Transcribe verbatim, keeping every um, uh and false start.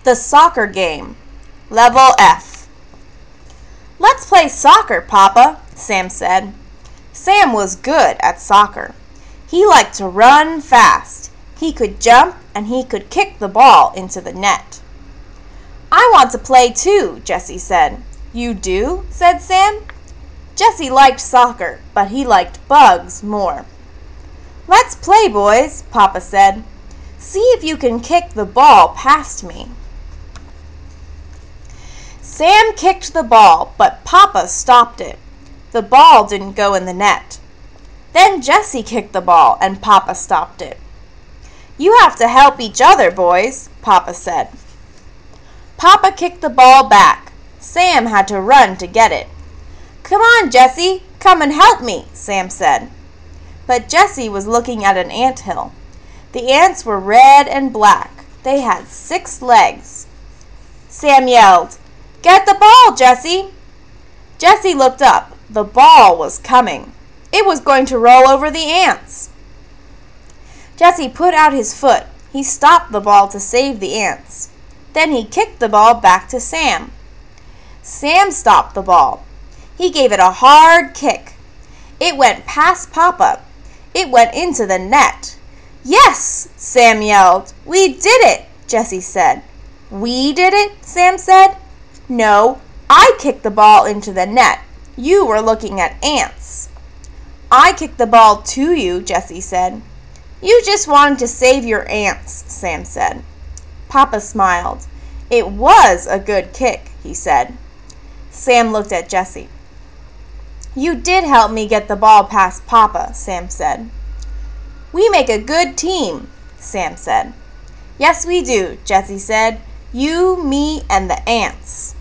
The soccer game. Level F. "Let's play soccer, Papa," Sam said. Sam was good at soccer. He liked to run fast. He could jump and he could kick the ball into the net. "I want to play too," Jesse said. "You do?" said Sam. Jesse liked soccer, but he liked bugs more. "Let's play, boys," Papa said. "See if you can kick the ball past me." Sam kicked the ball, but Papa stopped it. The ball didn't go in the net. Then Jesse kicked the ball, and Papa stopped it. "You have to help each other, boys," Papa said. Papa kicked the ball back. Sam had to run to get it. "Come on, Jesse, come and help me," Sam said. But Jesse was looking at an anthill. The ants were red and black. They had six legs. Sam yelled, "Get the ball, Jesse!" Jesse looked up. The ball was coming. It was going to roll over the ants. Jesse put out his foot. He stopped the ball to save the ants. Then he kicked the ball back to Sam. Sam stopped the ball. He gave it a hard kick. It went past Papa. It went into the net. "Yes!" Sam yelled. "We did it!" Jesse said. "We did it?" Sam said. "No, I kicked the ball into the net. You were looking at ants." "I kicked the ball to you," Jesse said. "You just wanted to save your ants," Sam said. Papa smiled. "It was a good kick," he said. Sam looked at Jesse. "You did help me get the ball past Papa," Sam said. "We make a good team," Sam said. "Yes, we do," Jesse said. "You, me, and the ants."